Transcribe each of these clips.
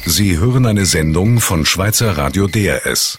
Sie hören eine Sendung von Schweizer Radio DRS.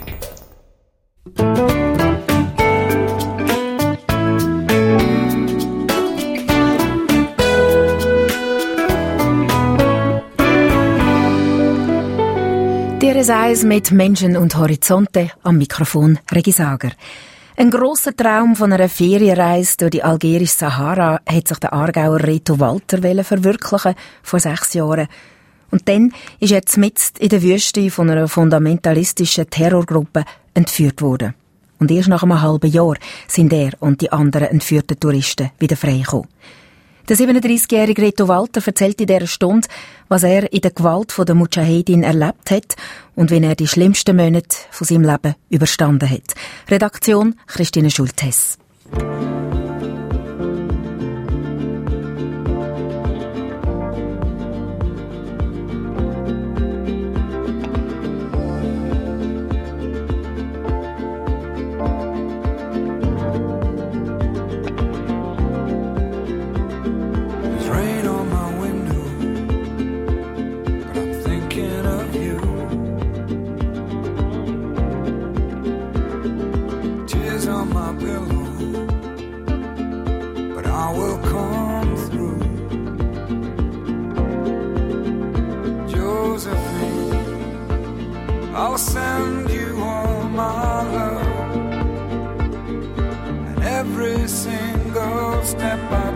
DRS 1 mit Menschen und Horizonte, am Mikrofon Regi Sager. Ein grosser Traum von einer Ferienreise durch die algerische Sahara hat sich der Aargauer Reto Walter verwirklichen vor 6 Jahren. Und dann ist er mitten in der Wüste von einer fundamentalistischen Terrorgruppe entführt worden. Und erst nach einem halben Jahr sind er und die anderen entführten Touristen wieder freigekommen. Der 37-jährige Reto Walter erzählt in dieser Stunde, was er in der Gewalt der Mujahedin erlebt hat und wie er die schlimmsten Monate von seinem Leben überstanden hat. Redaktion Christine Schulthess. I'll send you all my love, and every single step I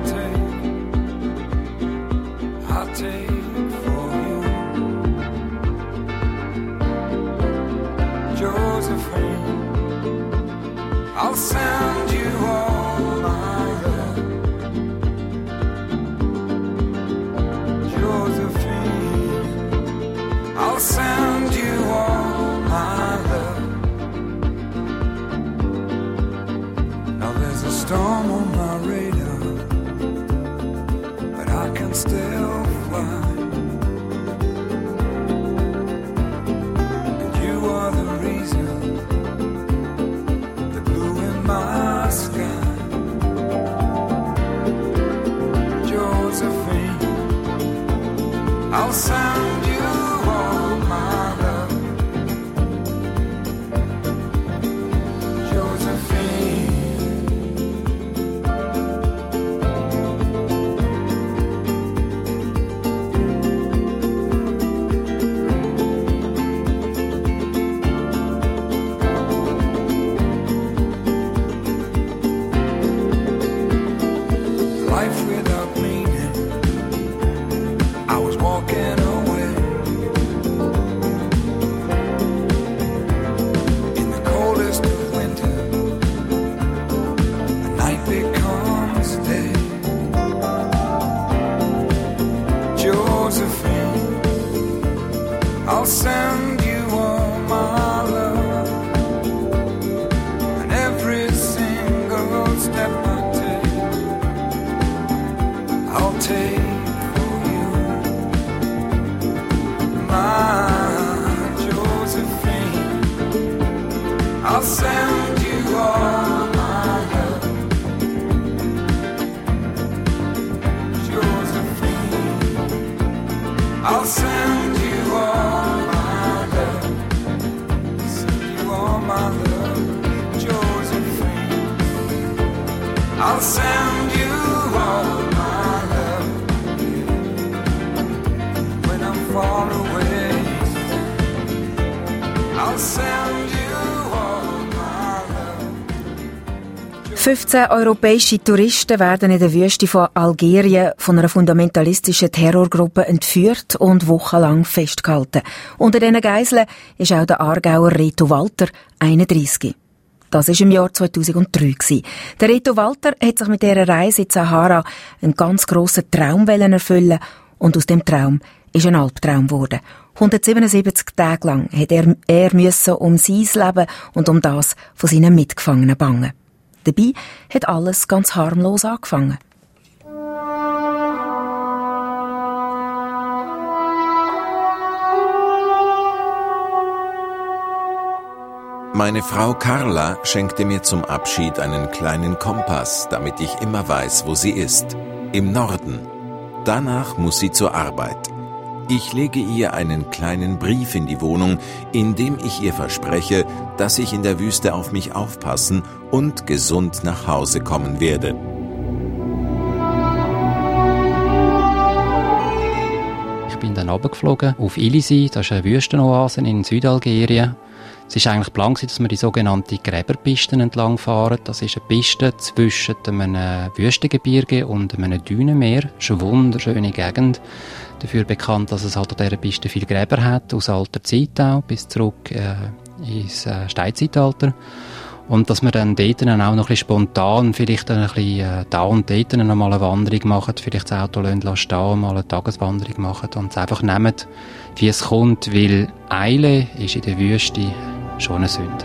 take for you. Josephine, I'll send you all my love. Josephine, I'll send you all my love. Now there's a storm on my radar, but I can still fly. And you are the reason, the blue in my sky. Josephine, I'll send you all my love. Life without meaning, I was walking away. In the coldest of winter, the night becomes day. Josephine, I'll send you all my love, and every single step I I'll take for you, my Josephine. I'll send you all my love, Josephine. I'll send you all my love, send you all my love, Josephine. I'll send you all. Far away, I'll send you all my love. 15 europäische Touristen werden in der Wüste von Algerien von einer fundamentalistischen Terrorgruppe entführt und wochenlang festgehalten. Unter diesen Geiseln ist auch der Aargauer Reto Walter, 31. Das war im Jahr 2003. Der Reto Walter hat sich mit dieser Reise in die Sahara einen ganz grossen Traum erfüllen und aus dem Traum ist ein Albtraum geworden. 177 Tage lang hat er müssen um sein Leben und um das von seinen Mitgefangenen bangen. Dabei hat alles ganz harmlos angefangen. Meine Frau Carla schenkte mir zum Abschied einen kleinen Kompass, damit ich immer weiß, wo sie ist. Im Norden. Danach muss sie zur Arbeit. Ich lege ihr einen kleinen Brief in die Wohnung, in dem ich ihr verspreche, dass ich in der Wüste auf mich aufpassen und gesund nach Hause kommen werde. Ich bin dann runtergeflogen auf Ilisi, das ist eine Wüstenoase in Südalgerien. Es war eigentlich geplant, dass wir die sogenannte Gräberpiste entlang fahren. Das ist eine Piste zwischen einem Wüstengebirge und einem Dünenmeer. Das ist eine wunderschöne Gegend. Dafür bekannt, dass es halt an dieser Piste viele Gräber hat, aus alter Zeit auch, bis zurück ins Steinzeitalter. Und dass wir dann dort auch noch ein bisschen spontan vielleicht ein bisschen da und dort noch mal eine Wanderung machen, vielleicht das Auto stehen, mal eine Tageswanderung machen und es einfach nehmen, wie es kommt, weil Eile ist in der Wüste schon eine Sünde.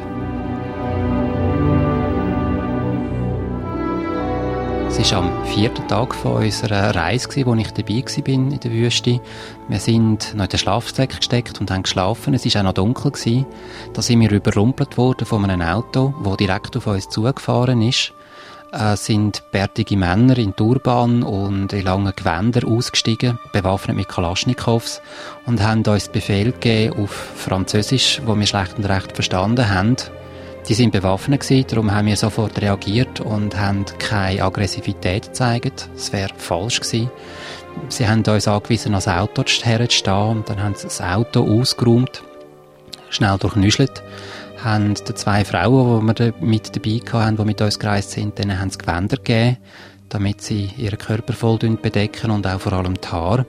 Es war am 4. Tag von unserer Reise, wo ich dabei war in der Wüste. Wir sind noch in den Schlafsack gesteckt und haben geschlafen. Es war auch noch dunkel. Da sind wir überrumpelt worden von einem Auto, das direkt auf uns zugefahren ist. Sind bärtige Männer in Turban und in langen Gewändern ausgestiegen, bewaffnet mit Kalaschnikows, und haben uns Befehl gegeben auf Französisch, wo wir schlecht und recht verstanden haben. Die sind bewaffnet gewesen, darum haben wir sofort reagiert und haben keine Aggressivität gezeigt. Das wäre falsch gewesen. Sie haben uns angewiesen, ans Auto herzustehen, und dann haben sie das Auto ausgeräumt, schnell durchnüschelt, haben den 2 Frauen, die wir mit dabei hatten, die mit uns gereist sind, denen haben sie Gewänder gegeben, damit sie ihren Körper voll bedecken und auch vor allem die Haare.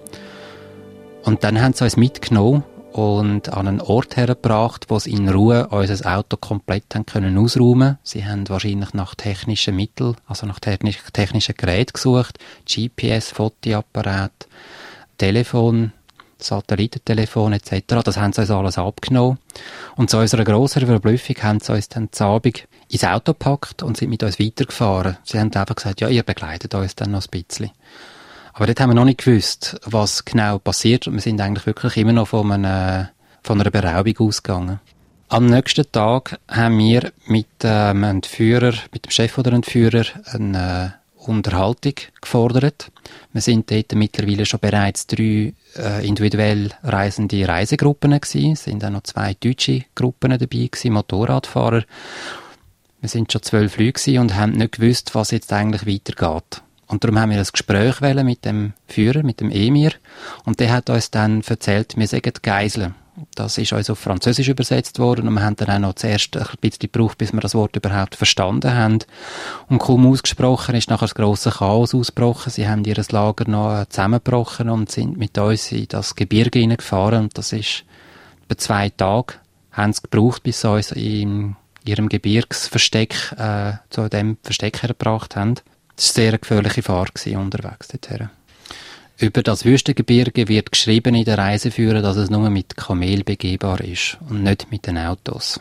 Und dann haben sie uns mitgenommen und an einen Ort hergebracht, wo sie in Ruhe unser Auto komplett haben können ausräumen. Sie haben wahrscheinlich nach technischen Mitteln, also nach technischen Geräten gesucht, GPS, Fotoapparat, Telefon, Satellitentelefon etc. Das haben sie uns alles abgenommen. Und zu unserer grossen Verblüffung haben sie uns dann am Abend ins Auto gepackt und sind mit uns weitergefahren. Sie haben einfach gesagt, ja, ihr begleitet uns dann noch ein bisschen. Aber dort haben wir noch nicht gewusst, was genau passiert. Und wir sind eigentlich wirklich immer noch von einer Beraubung ausgegangen. Am nächsten Tag haben wir mit dem Entführer, mit dem Chef der Entführer, eine Unterhaltung gefordert. Wir sind dort mittlerweile schon bereits 3 individuell reisende Reisegruppen gewesen. Es sind auch noch 2 deutsche Gruppen dabei gewesen, Motorradfahrer. Wir sind schon 12 Leute gewesen und haben nicht gewusst, was jetzt eigentlich weitergeht. Und darum haben wir ein Gespräch mit dem Führer, mit dem Emir. Und der hat uns dann erzählt, wir seien Geiseln. Das ist uns auf Französisch übersetzt worden. Und wir haben dann auch noch zuerst ein bisschen gebraucht, bis wir das Wort überhaupt verstanden haben. Und kaum ausgesprochen ist nachher das grosse Chaos ausgebrochen. Sie haben ihr Lager noch zusammengebrochen und sind mit uns in das Gebirge hineingefahren. Und das ist etwa 2 Tage, haben sie gebraucht, bis sie uns in ihrem Gebirgsversteck zu dem Versteck hergebracht haben. Das war eine sehr gefährliche Fahrt unterwegs dorthin. Über das Wüstengebirge wird geschrieben in der Reiseführer, dass es nur mit Kamel begehbar ist und nicht mit den Autos.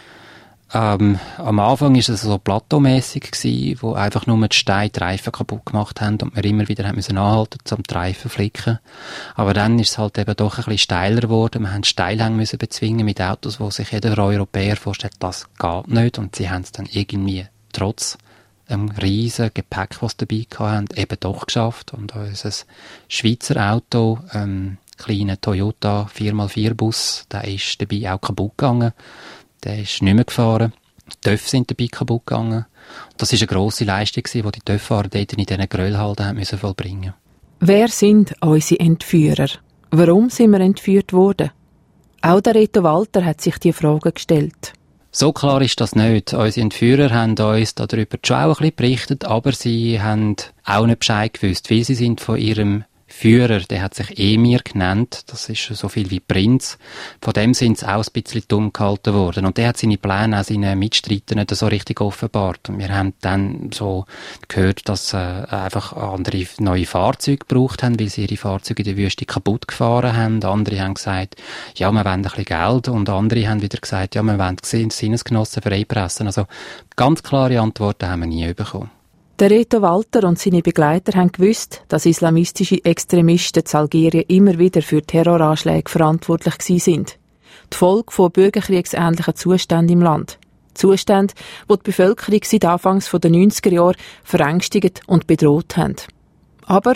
Am Anfang war es so plateaumässig gewesen, wo einfach nur die Steine die Reifen kaputt gemacht haben und wir immer wieder anhalten mussten, um die Reifen zu flicken. Aber dann ist es halt eben doch ein bisschen steiler geworden. Wir mussten Steilhänge bezwingen mit Autos, wo sich jeder Europäer vorstellt, das geht nicht. Und sie haben es dann irgendwie trotz einem riesen Gepäck, das sie dabei hatten, eben doch geschafft. Und unser Schweizer Auto, kleiner Toyota 4x4-Bus, der ist dabei auch kaputt gegangen. Der ist nicht mehr gefahren. Die TÜV sind dabei kaputt gegangen. Das war eine grosse Leistung, die die TÜV-Fahrer dort in diesen Gröllhalden müssen vollbringen. Wer sind unsere Entführer? Warum sind wir entführt worden? Auch der Reto Walter hat sich diese Frage gestellt. So klar ist das nicht. Unsere Entführer haben uns darüber schon auch ein bisschen berichtet, aber sie haben auch nicht Bescheid gewusst, weil sie sind von ihrem Führer, der hat sich Emir genannt, das ist so viel wie Prinz, von dem sind sie auch ein bisschen dumm gehalten worden. Und der hat seine Pläne auch seinen Mitstreitern nicht so richtig offenbart. Und wir haben dann so gehört, dass sie einfach andere neue Fahrzeuge gebraucht haben, weil sie ihre Fahrzeuge in der Wüste kaputt gefahren haben. Andere haben gesagt, ja, wir wollen ein bisschen Geld. Und andere haben wieder gesagt, ja, wir wollen Sinnesgenossen freipressen. Also ganz klare Antworten haben wir nie bekommen. Der Reto Walter und seine Begleiter haben gewusst, dass islamistische Extremisten in Algerien immer wieder für Terroranschläge verantwortlich sind. Die Folge von bürgerkriegsähnlichen Zuständen im Land. Zustände, die die Bevölkerung seit Anfangs der 90er Jahre verängstigt und bedroht haben. Aber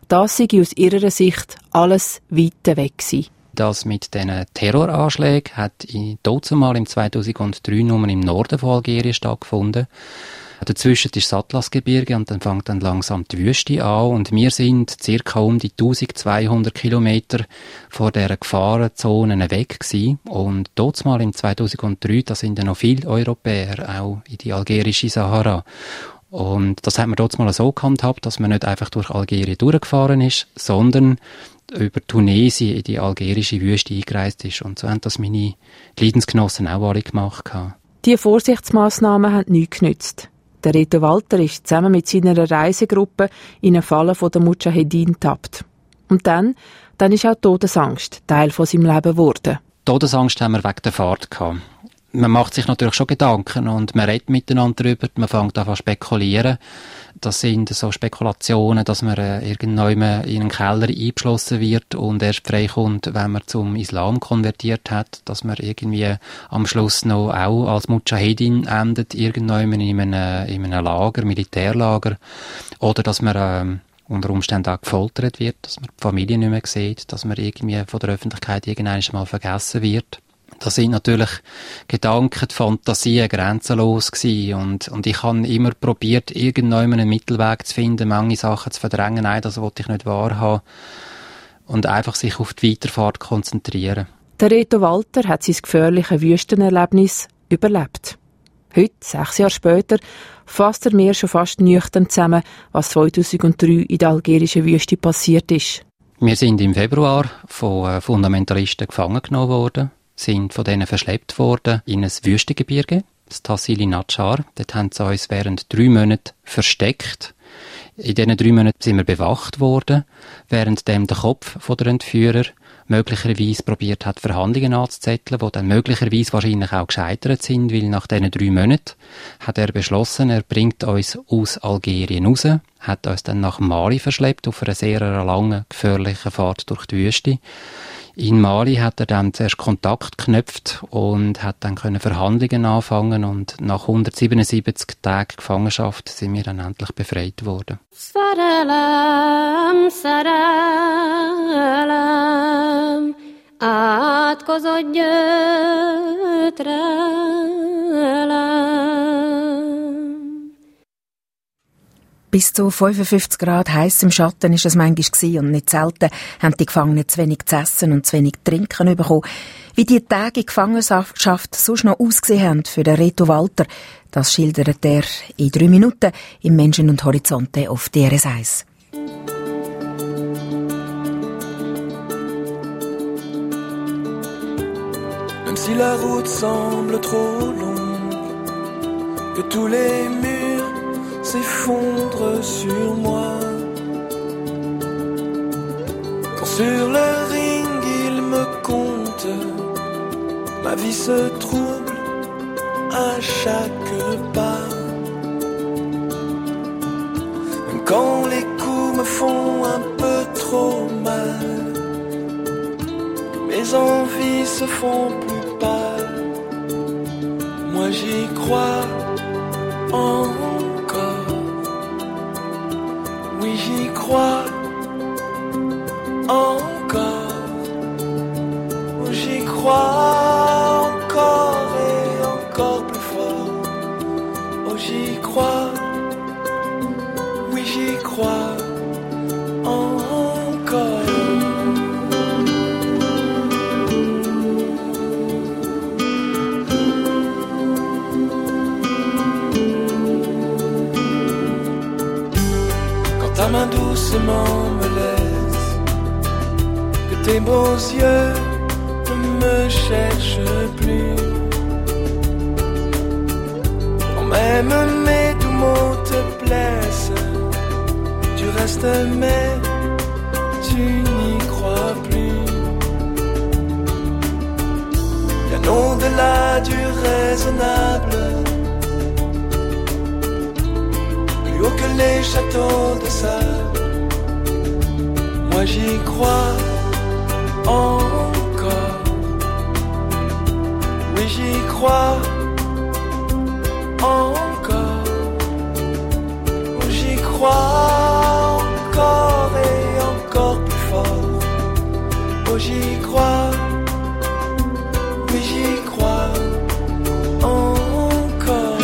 Das sei aus ihrer Sicht alles weit weg gewesen. Das mit diesen Terroranschlägen hat dazumal im 2003 nur im Norden von Algerien stattgefunden. Dazwischen ist das Atlasgebirge und dann fängt dann langsam die Wüste an und wir sind circa um die 1200 Kilometer von dieser Gefahrenzone weg gewesen. Und dazumal im 2003, da sind dann noch viele Europäer auch in die algerische Sahara. Und das hat man dazumal so gehandhabt, dass man nicht einfach durch Algerien durchgefahren ist, sondern über Tunesien in die algerische Wüste eingereist ist. Und so haben das meine Leidensgenossen auch alle gemacht. Diese Vorsichtsmassnahmen haben nichts genützt. Der Reto Walter ist zusammen mit seiner Reisegruppe in eine Falle der Mudschahedin getappt. Und dann ist auch Todesangst Teil von seinem Leben geworden. Todesangst haben wir wegen der Fahrt gehabt. Man macht sich natürlich schon Gedanken und man redet miteinander darüber, man fängt an zu spekulieren. Das sind so Spekulationen, dass man irgendwann in einen Keller eingeschlossen wird und erst freikommt, wenn man zum Islam konvertiert hat, dass man irgendwie am Schluss noch auch als Mudschahedin endet, irgendwann in einem Lager, Militärlager, oder dass man unter Umständen auch gefoltert wird, dass man die Familie nicht mehr sieht, dass man irgendwie von der Öffentlichkeit irgendwann mal vergessen wird. Das sind natürlich Gedanken, die Fantasien grenzenlos gewesen. Und ich habe immer probiert, irgendwann einen Mittelweg zu finden, manche Sachen zu verdrängen. Nein, das wollte ich nicht wahrhaben. Und einfach sich auf die Weiterfahrt konzentrieren. Der Reto Walter hat sein gefährliches Wüstenerlebnis überlebt. Heute, 6 Jahre später, fasst er mir schon fast nüchtern zusammen, was 2003 in der algerischen Wüste passiert ist. Wir sind im Februar von Fundamentalisten gefangen genommen worden, sind von denen verschleppt worden in ein Wüstengebirge, das Tassili Nadschar. Dort haben sie uns während 3 Monaten versteckt. In diesen 3 Monaten sind wir bewacht worden, während der Kopf der Entführer möglicherweise probiert hat, Verhandlungen anzuzetteln, die dann möglicherweise wahrscheinlich auch gescheitert sind, weil nach diesen 3 Monaten hat er beschlossen, er bringt uns aus Algerien raus, hat uns dann nach Mali verschleppt, auf einer sehr langen, gefährlichen Fahrt durch die Wüste. In Mali hat er dann zuerst Kontakt geknüpft und hat dann Verhandlungen anfangen und nach 177 Tagen Gefangenschaft sind wir dann endlich befreit worden. Salam, salam, át kozodj Bis zu 55 Grad heiß im Schatten ist es manchmal und nicht selten haben die Gefangenen zu wenig zu essen und zu wenig zu trinken bekommen. Wie die Tage in Gefangenschaft sonst noch ausgesehen haben für den Reto Walter, das schildert er in 3 Minuten im Menschen und Horizonte auf DRS 1. Même si la route semble trop longue, que tous les murs s'effondrent sur moi. Quand sur le ring il me compte, ma vie se trouble à chaque pas. Même quand les coups me font un peu trop mal, mes envies se font plus pâles. Moi j'y crois encore, oui j'y crois encore, j'y crois encore et encore plus fort. Oh j'y crois, oui j'y crois encore. Ta main doucement me laisse, que tes beaux yeux ne me cherchent plus. Quand même mes doux mots te blessent, tu restes mais tu n'y crois plus. Bien au-delà du raisonnable, plus haut que les châteaux de sable, moi j'y crois encore, oui j'y crois encore, j'y crois encore et j'y crois, oui j'y crois encore.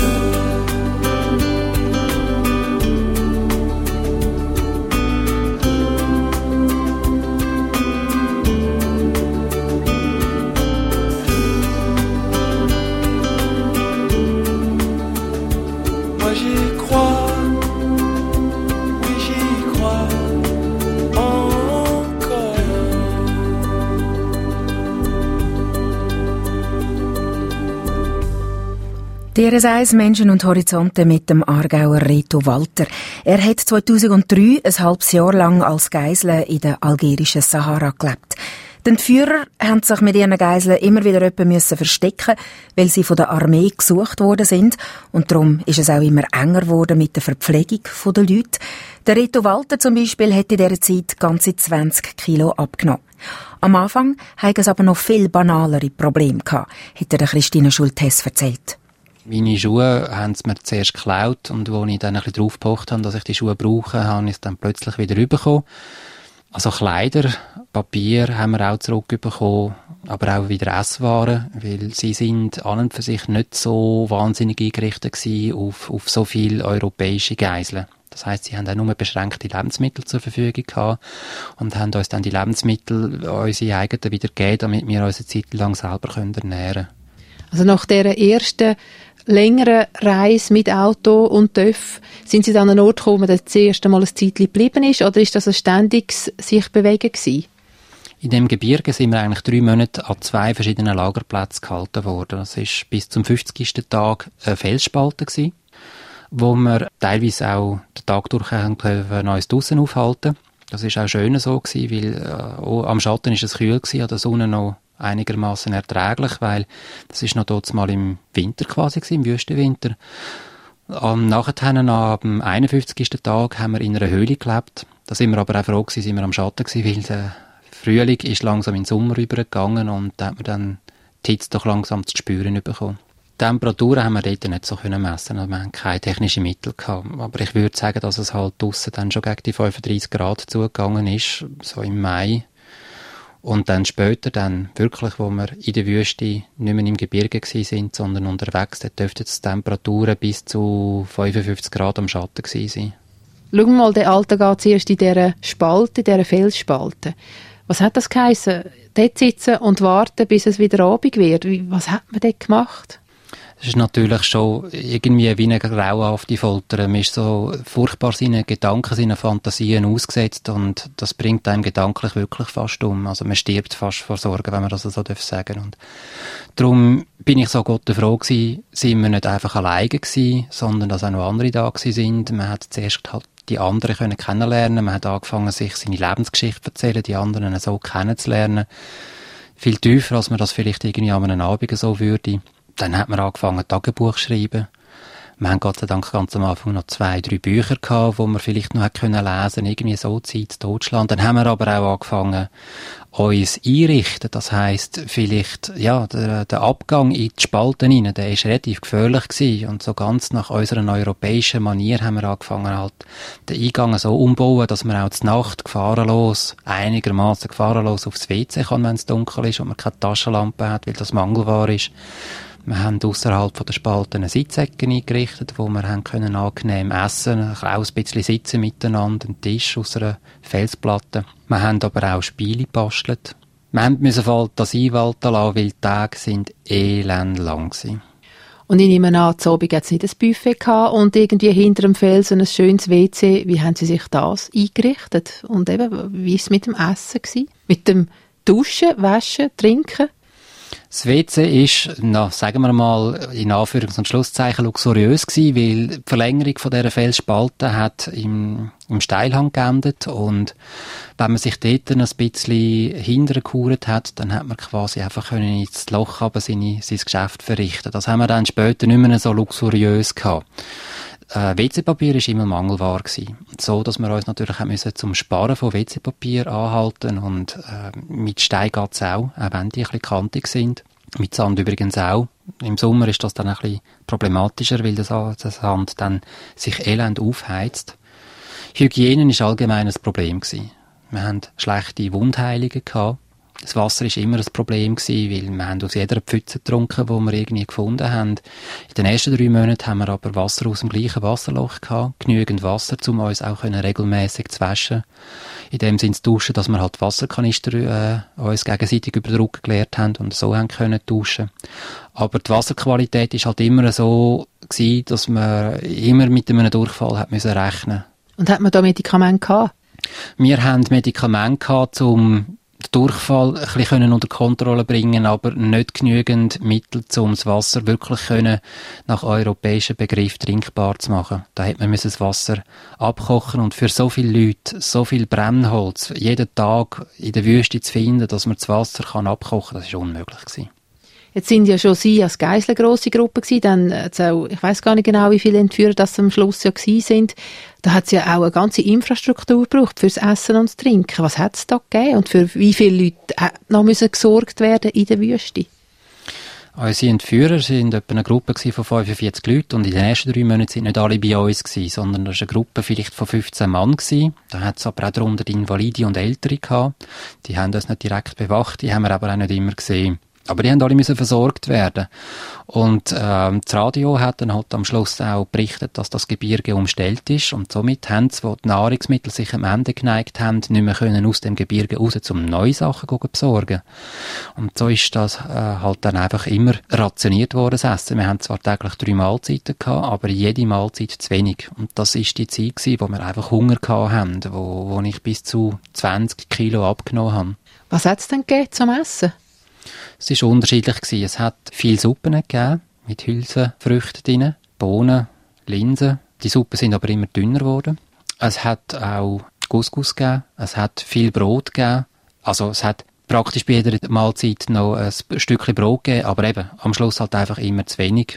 Moi j'y crois, oui j'y crois encore. DRS1 Menschen und Horizonte mit dem Aargauer Reto Walter. Er hat 2003 ein halbes Jahr lang als Geisel in der algerischen Sahara gelebt. Die Entführer haben sich mit ihren Geiseln immer wieder müssen verstecken, weil sie von der Armee gesucht worden sind. Und darum ist es auch immer enger geworden mit der Verpflegung der Leute. Der Reto Walter zum Beispiel hat in dieser Zeit ganze 20 Kilo abgenommen. Am Anfang hatte es aber noch viel banalere Probleme gehabt, hat der Christine Schulthess erzählt. Meine Schuhe haben sie mir zuerst geklaut und als ich dann ein bisschen drauf gepocht habe, dass ich die Schuhe brauche, habe ich es dann plötzlich wieder bekommen. Also Kleider, Papier haben wir auch zurückbekommen, aber auch wieder Esswaren, weil sie sind an und für sich nicht so wahnsinnig eingerichtet gewesen auf so viele europäische Geiseln. Das heisst, sie haben auch nur beschränkte Lebensmittel zur Verfügung gehabt und haben uns dann die Lebensmittel, unsere eigenen, wieder gegeben, damit wir uns eine Zeit lang selber ernähren können. Also nach dieser ersten längeren Reise mit Auto und TÜV sind Sie dann an einen Ort gekommen, der das erste Mal ein Zeitchen geblieben ist, oder ist das ein ständiges sich bewegen gewesen? In dem Gebirge sind wir eigentlich 3 Monate an 2 verschiedenen Lagerplätzen gehalten worden. Das war bis zum 50. Tag eine Felsspalte gewesen, wo wir teilweise auch den Tag durch uns draussen aufhalten. Das war auch schön so gewesen, weil am Schatten war es kühl gewesen, an der Sonne noch einigermaßen erträglich, weil das ist noch dort mal im Winter quasi gewesen, im Wüstenwinter. Nachher, am 51. Tag, haben wir in einer Höhle gelebt. Da sind wir aber auch froh gewesen, sind wir am Schatten gewesen, weil der Frühling ist langsam in den Sommer übergegangen und da hat man dann die Hitze doch langsam zu spüren bekommen. Die Temperaturen haben wir dort nicht so messen können, wir hatten keine technischen Mittel gehabt. Aber ich würde sagen, dass es halt draussen dann schon gegen die 35 Grad zugegangen ist, so im Mai. Und dann später, dann wirklich, wo wir in der Wüste nicht mehr im Gebirge waren, sondern unterwegs, da dürften die Temperaturen bis zu 55 Grad am Schatten gewesen sein. Schauen wir mal den Alltag zuerst in dieser Spalte, in dieser Felsspalte. Was hat das geheissen? Dort sitzen und warten, bis es wieder Abend wird. Was hat man dort gemacht? Es ist natürlich schon irgendwie wie eine grauenhafte Folter. Man ist so furchtbar seinen Gedanken, seinen Fantasien ausgesetzt und das bringt einem gedanklich wirklich fast um. Also man stirbt fast vor Sorgen, wenn man das so sagen darf. Und darum bin ich so Gott froh gewesen, sind wir nicht einfach alleine gewesen, sondern dass auch noch andere da sind. Man hat zuerst halt die anderen kennenlernen. Man hat angefangen, sich seine Lebensgeschichte zu erzählen, die anderen so kennenzulernen. Viel tiefer, als man das vielleicht irgendwie an einem Abend so würde. Dann hat man angefangen, Tagebuch zu schreiben. Wir haben Gott sei Dank ganz am Anfang noch 2, 3 Bücher gehabt, die wir vielleicht noch lesen können, irgendwie so Zeit, Deutschland. Dann haben wir aber auch angefangen, uns einrichten. Das heisst, vielleicht, ja, der Abgang in die Spalten rein, der ist relativ gefährlich gewesen. Und so ganz nach unserer europäischen Manier haben wir angefangen, halt, den Eingang so umbauen, dass man auch zur Nacht einigermaßen gefahrenlos aufs WC kann, wenn es dunkel ist und man keine Taschenlampe hat, weil das Mangelware ist. Wir haben ausserhalb der Spalten eine Sitzecke eingerichtet, wo wir haben angenehm essen, auch ein bisschen sitzen miteinander, einen Tisch aus einer Felsplatte. Wir haben aber auch Spiele gebastelt. Wir mussten Fantasie walten lassen, weil die Tage sind elendlang gewesen. Und ich nehme an, zu Abend hat es nicht ein Buffet gehabt und irgendwie hinter dem Felsen ein schönes WC. Wie haben Sie sich das eingerichtet? Und eben, wie war es mit dem Essen gewesen? Mit dem Duschen, Waschen, Trinken? Das WC ist, sagen wir mal, in Anführungs- und Schlusszeichen luxuriös gewesen, weil die Verlängerung von dieser Felsspalte hat im Steilhang geendet und wenn man sich dort ein bisschen hintergekauert hat, dann hat man quasi einfach ins Loch aber sein Geschäft verrichten. Das haben wir dann später nicht mehr so luxuriös gehabt. WC-Papier war immer Mangelware gewesen. So, dass wir uns natürlich auch zum Sparen von WC-Papier anhalten und mit Stein geht's auch wenn die ein bisschen kantig sind. Mit Sand übrigens auch. Im Sommer ist das dann ein bisschen problematischer, weil das Sand dann sich elend aufheizt. Hygiene war allgemein ein Problem gewesen. Wir hatten schlechte Wundheilungen gehabt Das Wasser war immer ein Problem gewesen, weil wir haben aus jeder Pfütze getrunken, die wir irgendwie gefunden haben. In den ersten 3 Monaten haben wir aber Wasser aus dem gleichen Wasserloch gehabt. Genügend Wasser, um uns auch regelmäßig zu waschen. In dem Sinne zu duschen, dass wir halt Wasserkanister uns gegenseitig über den Rücken geleert haben und so haben können duschen. Aber die Wasserqualität ist halt immer so gewesen, dass man immer mit einem Durchfall hat müssen rechnen. Und hat man da Medikamente gehabt? Wir haben Medikamente gehabt, um den Durchfall ein bisschen unter Kontrolle bringen, aber nicht genügend Mittel, um das Wasser wirklich nach europäischen Begriff trinkbar zu machen. Da hätte man das Wasser abkochen und für so viele Leute, so viel Brennholz, jeden Tag in der Wüste zu finden, dass man das Wasser abkochen kann, das war unmöglich gewesen. Jetzt sind ja schon Sie als Geisel eine grosse Gruppe gewesen, dann auch, ich weiss gar nicht genau, wie viele Entführer das am Schluss ja gewesen sind. Da hat es ja auch eine ganze Infrastruktur gebraucht fürs Essen und das Trinken. Was hat es da gegeben und für wie viele Leute noch müssen gesorgt werden in der Wüste? Unsere Entführer waren etwa eine Gruppe von 45 Leuten und in den ersten 3 Monaten sind nicht alle bei uns gewesen, sondern das war eine Gruppe vielleicht von 15 Mann gewesen. Da hat es aber auch darunter die Invalide und Ältere gehabt. Die haben uns nicht direkt bewacht, die haben wir aber auch nicht immer gesehen. Aber die haben alle müssen versorgt werden. Und das Radio hat dann halt am Schluss auch berichtet, dass das Gebirge umstellt ist. Und somit haben sie, wo die Nahrungsmittel sich am Ende geneigt haben, nicht mehr können aus dem Gebirge raus, um neue Sachen zu besorgen. Und so ist das halt dann einfach immer rationiert worden, das Essen. Wir haben zwar täglich 3 Mahlzeiten gehabt, aber jede Mahlzeit zu wenig. Und das ist die Zeit gewesen, wo wir einfach Hunger gehabt haben, wo ich bis zu 20 Kilo abgenommen habe. Was hat es denn gegeben zum Essen? Es war unterschiedlich gewesen. Es hat viele Suppen gegeben, mit Hülsenfrüchten drin, Bohnen, Linsen. Die Suppen sind aber immer dünner geworden. Es hat auch Couscous gegeben, es hat viel Brot gegeben. Also es hat praktisch bei jeder Mahlzeit noch ein Stückchen Brot gegeben, aber eben am Schluss halt einfach immer zu wenig.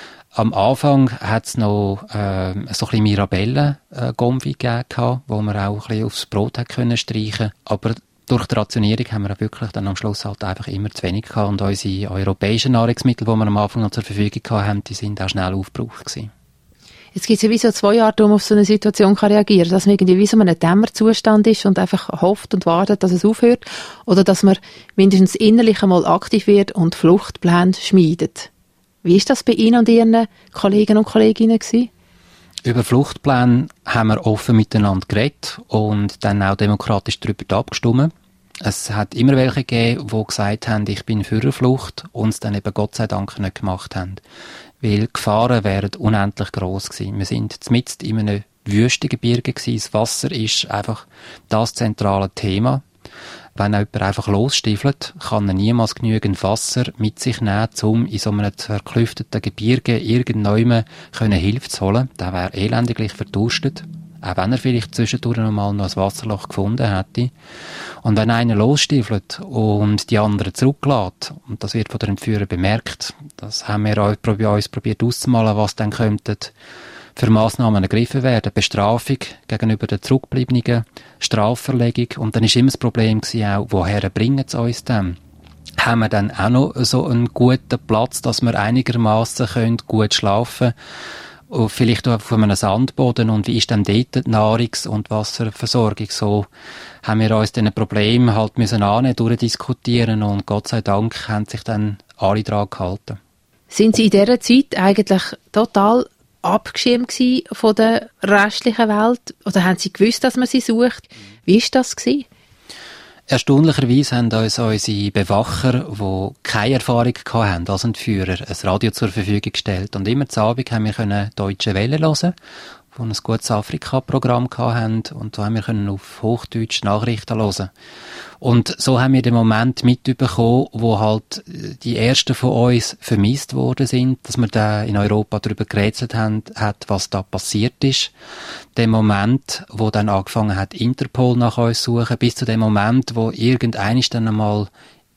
Am Anfang hat es noch so ein bisschen Mirabellen-Gomfi gegeben, wo man auch ein bisschen aufs Brot hat können streichen. Aber durch die Rationierung haben wir wirklich dann am Schluss halt einfach immer zu wenig gehabt und unsere europäischen Nahrungsmittel, die wir am Anfang noch zur Verfügung hatten, die sind auch schnell aufgebraucht gewesen. Jetzt gibt es ja wie so 2 Jahre, um auf so eine Situation kann reagieren, dass man irgendwie wie so ein Dämmerzustand ist und einfach hofft und wartet, dass es aufhört, oder dass man mindestens innerlich einmal aktiv wird und Fluchtpläne schmiedet. Wie ist das bei Ihnen und Ihren Kollegen und Kolleginnen gewesen? Über Fluchtpläne haben wir offen miteinander geredet und dann auch demokratisch darüber abgestimmt. Es hat immer welche gegeben, die gesagt haben, ich bin für eine Flucht und es dann eben Gott sei Dank nicht gemacht haben. Weil die Gefahren wären unendlich gross gewesen. Wir sind mitten in einem Wüstengebirge gewesen. Das Wasser ist einfach das zentrale Thema. Wenn jemand einfach losstiefelt, kann er niemals genügend Wasser mit sich nehmen, um in so einem zerklüfteten Gebirge irgendwann Hilfe zu holen. Der wäre elendiglich verdurstet, auch wenn er vielleicht zwischendurch noch mal ein Wasserloch gefunden hätte. Und wenn einer losstiefelt und die anderen zurücklässt, und das wird von den Entführern bemerkt, das haben wir auch bei uns probiert auszumalen, was dann könnten für Massnahmen ergriffen werden. Bestrafung gegenüber den Zurückgebliebenen, Strafverlegung. Und dann war immer das Problem auch, woher bringen sie uns denn? Haben wir dann auch noch so einen guten Platz, dass wir einigermaßen gut schlafen können? Vielleicht auch auf einem Sandboden. Und wie ist dann dort die Nahrungs- und Wasserversorgung? So haben wir uns diesen Problemen halt müssen annehmen, durchdiskutieren und Gott sei Dank haben sich dann alle daran gehalten. Sind Sie in dieser Zeit eigentlich total abgeschirmt gewesen von der restlichen Welt? Oder haben Sie gewusst, dass man sie sucht? Wie war das gewesen? Erstaunlicherweise haben uns unsere Bewacher, die keine Erfahrung hatten als Entführer, ein Radio zur Verfügung gestellt. Und immer zu Abend haben wir Deutsche Welle hören, die ein gutes Afrika-Programm hatten. Und so haben wir auf Hochdeutsch Nachrichten hören. Und so haben wir den Moment mitbekommen, wo halt die ersten von uns vermisst worden sind, dass wir da in Europa darüber gerätselt haben, was da passiert ist. Der Moment, wo dann angefangen hat, Interpol nach uns zu suchen, bis zu dem Moment, wo irgendeines dann einmal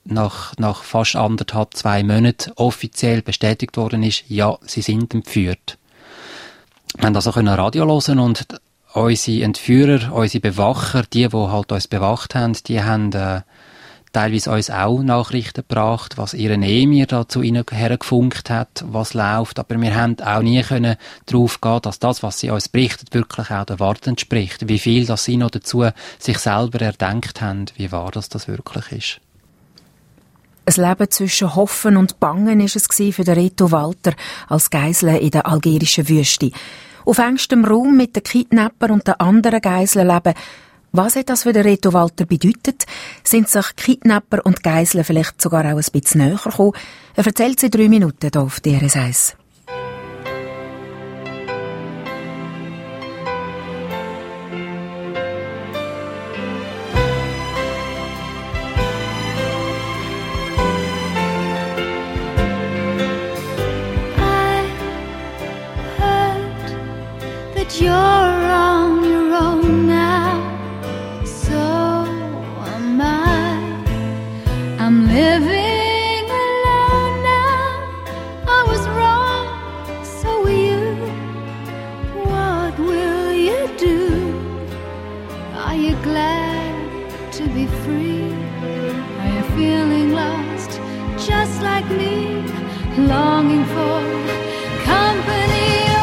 nach fast 1,5, 2 Monaten offiziell bestätigt worden ist, ja, sie sind entführt. Wir haben also Radio hören und unsere Entführer, unsere Bewacher, die halt uns bewacht haben, die haben teilweise uns auch Nachrichten gebracht, was ihre Emir da zu ihnen hergefunkt hat, was läuft. Aber wir haben auch nie darauf gehen, dass das, was sie uns berichtet, wirklich auch der Wahrheit entspricht. Wie viel das sie noch dazu sich selber erdenkt haben, wie wahr das wirklich ist. Ein Leben zwischen Hoffen und Bangen war es für den Reto Walter als Geisel in der algerischen Wüste. Auf engstem Raum mit den Kidnapper und den anderen Geiseln leben. Was hat das für den Reto Walter bedeutet? Sind sich Kidnapper und Geiseln vielleicht sogar auch ein bisschen näher gekommen? Er erzählt es in 3 Minuten hier auf DRS 1. You're on your own now, so am I. I'm living alone now. I was wrong, so were you. What will you do? Are you glad to be free? Are you feeling lost, just like me, longing for company?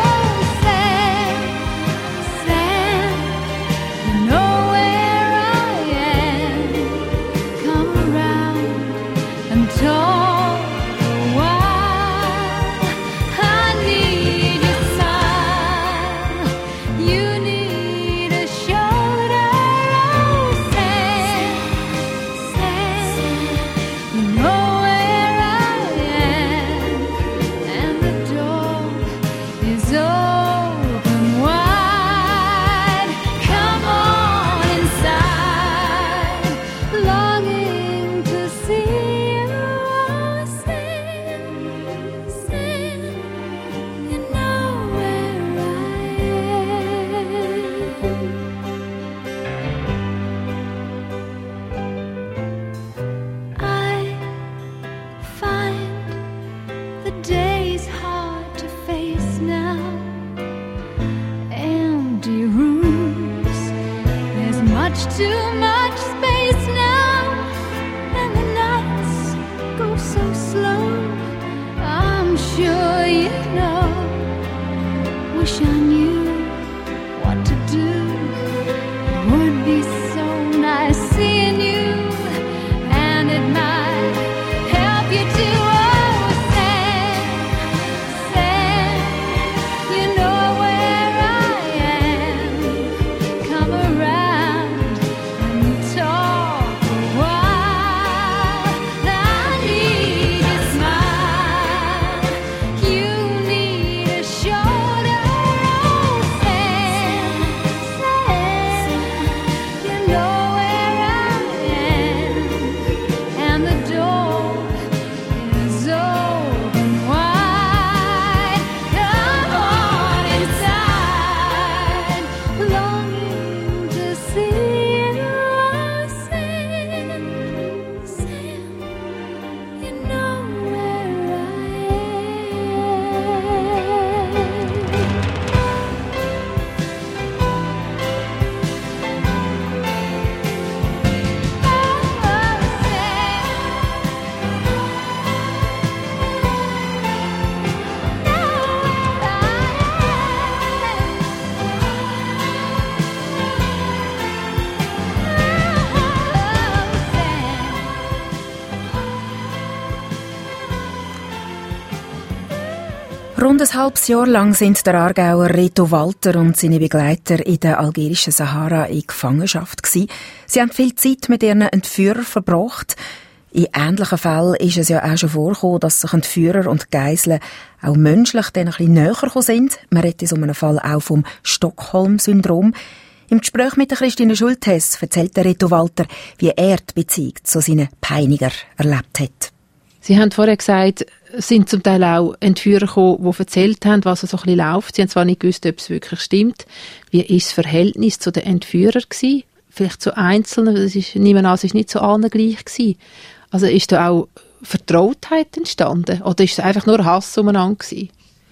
Rund ein halbes Jahr lang sind der Aargauer Reto Walter und seine Begleiter in der algerischen Sahara in Gefangenschaft gewesen. Sie haben viel Zeit mit ihren Entführern verbracht. In ähnlichen Fällen ist es ja auch schon vorgekommen, dass sich Entführer und Geiseln auch menschlich dann ein bisschen näher gekommen sind. Man redet in so einem Fall auch vom Stockholm-Syndrom. Im Gespräch mit der Christine Schulthess erzählt der Reto Walter, wie er die Beziehung zu seinen Peinigern erlebt hat. Sie haben vorher gesagt, es sind zum Teil auch Entführer gekommen, die erzählt haben, was so ein bisschen läuft. Sie haben zwar nicht gewusst, ob es wirklich stimmt. Wie war das Verhältnis zu den Entführern gewesen? Vielleicht zu Einzelnen, nehmen an, es war nicht zu allen gleich gewesen. Also ist da auch Vertrautheit entstanden? Oder ist es einfach nur Hass umeinander gewesen?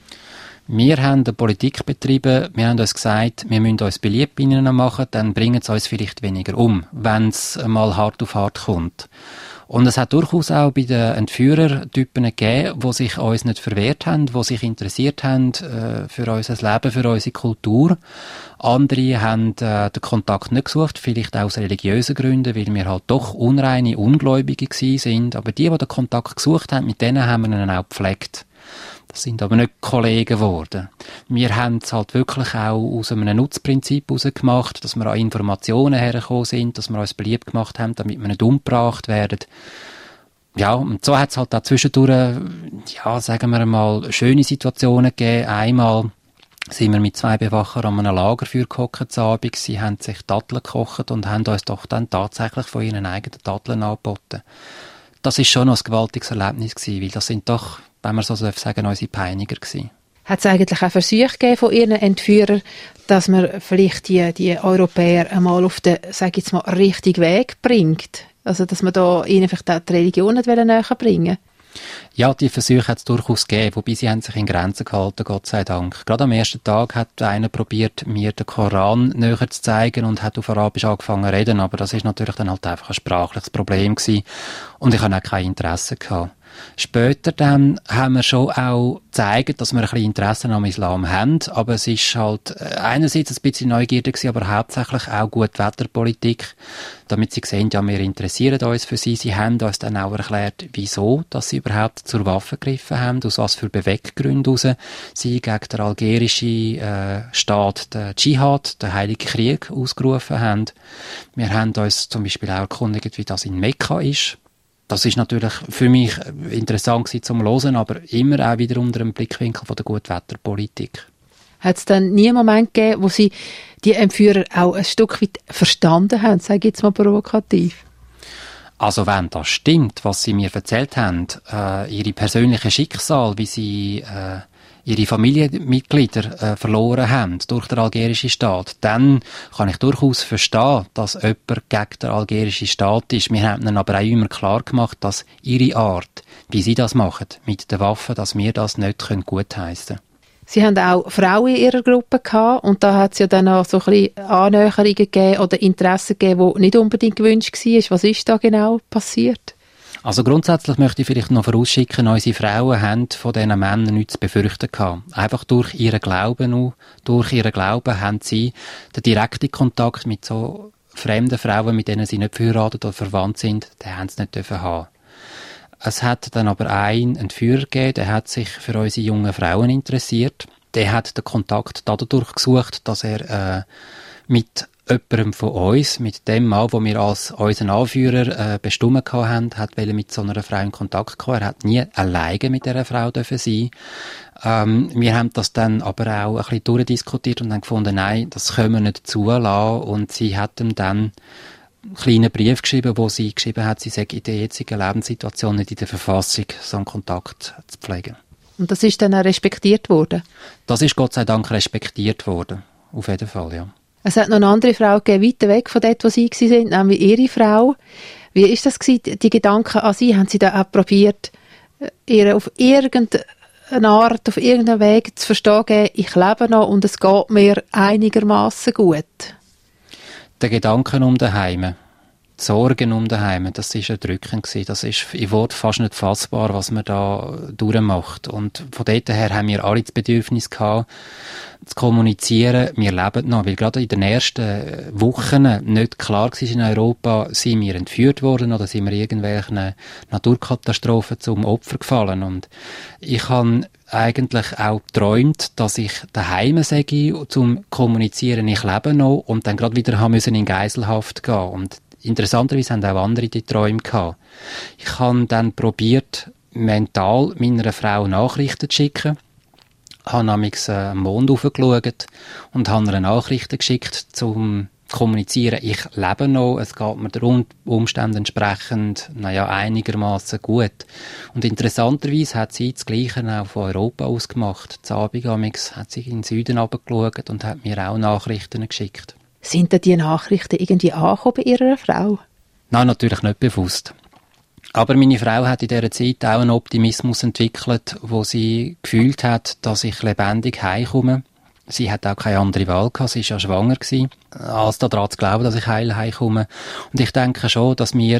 Wir haben eine Politik betrieben, wir haben uns gesagt, wir müssen uns beliebt bei ihnen machen, dann bringen sie uns vielleicht weniger um, wenn es mal hart auf hart kommt. Und es hat durchaus auch bei den Entführertypen gegeben, die sich uns nicht verwehrt haben, die sich interessiert haben für unser Leben, für unsere Kultur. Andere haben den Kontakt nicht gesucht, vielleicht auch aus religiösen Gründen, weil wir halt doch unreine Ungläubige gewesen sind. Aber die den Kontakt gesucht haben, mit denen haben wir ihn auch gepflegt. Das sind aber nicht Kollegen geworden. Wir haben es halt wirklich auch aus einem Nutzprinzip heraus gemacht, dass wir an Informationen hergekommen sind, dass wir uns beliebt gemacht haben, damit wir nicht umgebracht werden. Ja, und so hat es halt auch zwischendurch, ja, sagen wir mal, schöne Situationen gegeben. Einmal sind wir mit 2 Bewachern an einem Lagerfeuer gehockt zu Abend. Sie haben sich Datteln gekocht und haben uns doch dann tatsächlich von ihren eigenen Datteln angeboten. Das ist schon noch ein gewaltiges Erlebnis gewesen, weil das sind doch, wenn man so sagen darf, unsere Peiniger gewesen. Hat es eigentlich auch Versuche gegeben von Ihren Entführern, dass man vielleicht die Europäer einmal auf den, sage ich jetzt mal, richtigen Weg bringt? Also, dass man da ihnen vielleicht auch die Religion nicht näher bringen? Ja, die Versuche hat es durchaus gegeben, wobei sie haben sich in Grenzen gehalten, Gott sei Dank. Gerade am ersten Tag hat einer probiert, mir den Koran näher zu zeigen und hat auf Arabisch angefangen zu reden, aber das ist natürlich dann halt einfach ein sprachliches Problem gewesen und ich hatte auch kein Interesse gehabt. Später dann haben wir schon auch gezeigt, dass wir ein bisschen Interesse am Islam haben, aber es ist halt einerseits ein bisschen Neugierde gewesen, aber hauptsächlich auch Gutwetterpolitik, damit sie sehen, ja, wir interessieren uns für sie. Sie haben uns dann auch erklärt, wieso, dass sie überhaupt zur Waffe gegriffen haben, aus was für Beweggründen raus sie gegen den algerischen Staat, den Dschihad, den Heiligen Krieg, ausgerufen haben. Wir haben uns zum Beispiel auch erkundigt, wie das in Mekka ist. Das ist natürlich für mich interessant gewesen zum Hören, aber immer auch wieder unter dem Blickwinkel von der Gutwetterpolitik. Hat es dann nie einen Moment gegeben, wo Sie die Entführer auch ein Stück weit verstanden haben, sage ich jetzt mal provokativ? Also wenn das stimmt, was Sie mir erzählt haben, Ihre persönliche Schicksal, wie Sie ihre Familienmitglieder verloren haben durch den algerischen Staat, dann kann ich durchaus verstehen, dass jemand gegen den algerischen Staat ist. Wir haben ihnen aber auch immer klar gemacht, dass ihre Art, wie sie das machen, mit den Waffen, dass wir das nicht gutheissen können. Sie haben auch Frauen in Ihrer Gruppe gehabt und da hat es ja dann auch so ein bisschen Annäherungen gegeben oder Interesse gegeben, die nicht unbedingt gewünscht war. Was ist da genau passiert? Also grundsätzlich möchte ich vielleicht noch vorausschicken, unsere Frauen haben von diesen Männern nichts zu befürchten gehabt. Einfach durch ihren Glauben haben sie den direkten Kontakt mit so fremden Frauen, mit denen sie nicht verheiratet oder verwandt sind, den haben sie nicht dürfen haben. Es hat dann aber einen Entführer gegeben, der hat sich für unsere jungen Frauen interessiert. Der hat den Kontakt dadurch gesucht, dass er mit jemandem von uns, mit dem Mann, den wir als unseren Anführer bestimmt haben, hat mit so einer Frau in Kontakt gekommen. Er hat nie alleine mit dieser Frau dürfen sein. Wir haben das dann aber auch ein bisschen durchdiskutiert und haben gefunden, nein, das können wir nicht zulassen. Und sie hat ihm dann einen kleinen Brief geschrieben, wo sie geschrieben hat, sie sei in der jetzigen Lebenssituation nicht in der Verfassung, so einen Kontakt zu pflegen. Und das ist dann auch respektiert worden? Das ist Gott sei Dank respektiert worden. Auf jeden Fall, ja. Es hat noch eine andere Frau gegeben, weiter weg von dort, wo Sie waren, nämlich Ihre Frau. Wie ist das gewesen, die Gedanken an Sie? Haben Sie da auch probiert, ihr auf irgendeine Art, auf irgendeinen Weg zu verstehen, ich lebe noch und es geht mir einigermaßen gut? Der Gedanken um daheim, die Sorgen um daheim, das war erdrückend gewesen. Das ist in Wort fast nicht fassbar, was man da durchmacht. Und von dort her haben wir alle das Bedürfnis gehabt, zu kommunizieren, wir leben noch, weil gerade in den ersten Wochen nicht klar war in Europa, sind wir entführt worden oder sind wir irgendwelchen Naturkatastrophen zum Opfer gefallen. Und ich habe eigentlich auch geträumt, dass ich daheim sage, zum Kommunizieren, ich lebe noch, und dann gerade wieder haben müssen in Geiselhaft gehen. Und interessanterweise haben auch andere die Träume gehabt. Ich habe dann probiert, mental meiner Frau Nachrichten zu schicken. Ich habe nämlich am Mond hochgeschaut und habe ihr Nachrichten geschickt, zum kommunizieren, ich lebe noch, es geht mir den Umständen entsprechend, einigermaßen gut. Und interessanterweise hat sie das Gleiche auch von Europa aus gemacht. Zu Abend hat sie in den Süden runtergeschaut und hat mir auch Nachrichten geschickt. Sind denn die Nachrichten irgendwie angekommen bei Ihrer Frau? Nein, natürlich nicht bewusst. Aber meine Frau hat in dieser Zeit auch einen Optimismus entwickelt, wo sie gefühlt hat, dass ich lebendig heimkomme. Sie hat auch keine andere Wahl gehabt, sie war ja schwanger gewesen, als daran zu glauben, dass ich heil heimkomme. Und ich denke schon, dass wir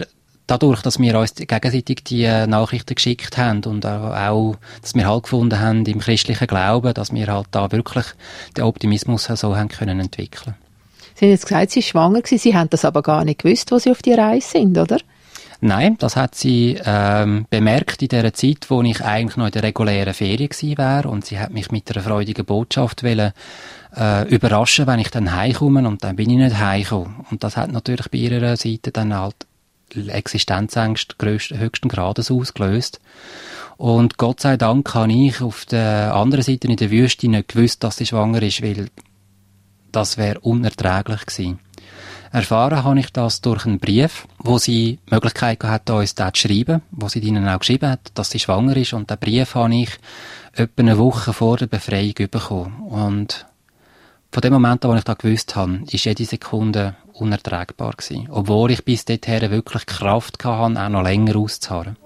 dadurch, dass wir uns gegenseitig die Nachrichten geschickt haben und auch, dass wir halt gefunden haben im christlichen Glauben, dass wir halt da wirklich den Optimismus so haben können entwickeln. Sie haben jetzt gesagt, Sie waren schwanger gewesen. Sie haben das aber gar nicht gewusst, wo Sie auf die Reise sind, oder? Nein, das hat sie bemerkt in der Zeit, wo ich eigentlich noch in der regulären Ferien gewesen wäre, und sie hat mich mit einer freudigen Botschaft überraschen, wenn ich dann heimkomme, und dann bin ich nicht heimgekommen. Und das hat natürlich bei ihrer Seite dann halt Existenzängste höchsten Grades ausgelöst. Und Gott sei Dank habe ich auf der anderen Seite in der Wüste nicht gewusst, dass sie schwanger ist, weil das wäre unerträglich gewesen. Erfahren habe ich das durch einen Brief, wo sie die Möglichkeit hatte, uns zu schreiben, wo sie ihnen auch geschrieben hat, dass sie schwanger ist. Und den Brief habe ich etwa eine Woche vor der Befreiung bekommen. Und von dem Moment an, wo ich das gewusst habe, ist jede Sekunde unerträgbar gewesen. Obwohl ich bis dorthin wirklich Kraft hatte, auch noch länger auszuharren.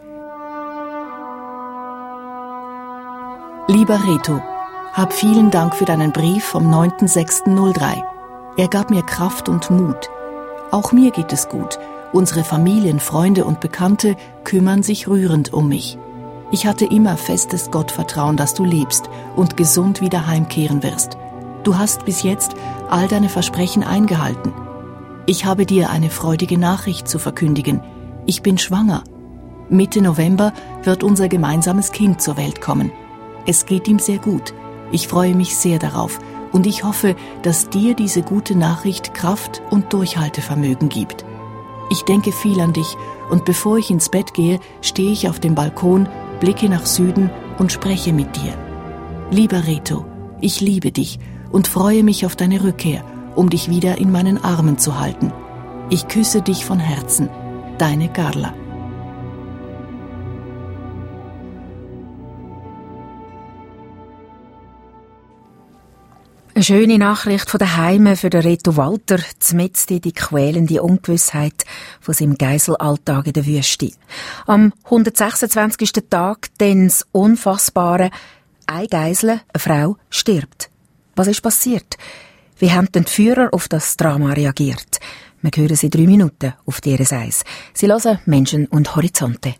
Lieber Reto, hab vielen Dank für deinen Brief vom 9.06.03. Er gab mir Kraft und Mut. Auch mir geht es gut. Unsere Familien, Freunde und Bekannte kümmern sich rührend um mich. Ich hatte immer festes Gottvertrauen, dass du lebst und gesund wieder heimkehren wirst. Du hast bis jetzt all deine Versprechen eingehalten. Ich habe dir eine freudige Nachricht zu verkündigen. Ich bin schwanger. Mitte November wird unser gemeinsames Kind zur Welt kommen. Es geht ihm sehr gut. Ich freue mich sehr darauf. Und ich hoffe, dass dir diese gute Nachricht Kraft und Durchhaltevermögen gibt. Ich denke viel an dich und bevor ich ins Bett gehe, stehe ich auf dem Balkon, blicke nach Süden und spreche mit dir. Lieber Reto, ich liebe dich und freue mich auf deine Rückkehr, um dich wieder in meinen Armen zu halten. Ich küsse dich von Herzen. Deine Carla. Eine schöne Nachricht von daheim für den Reto Walter, zmitzt in die quälende Ungewissheit von seinem Geiselalltag in der Wüste. Am 126. Tag dann das Unfassbare: eine Geisel, eine Frau, stirbt. Was ist passiert? Wie haben denn die Führer auf das Drama reagiert? Wir hören sie 3 Minuten auf DRS1. Sie hören Menschen und Horizonte.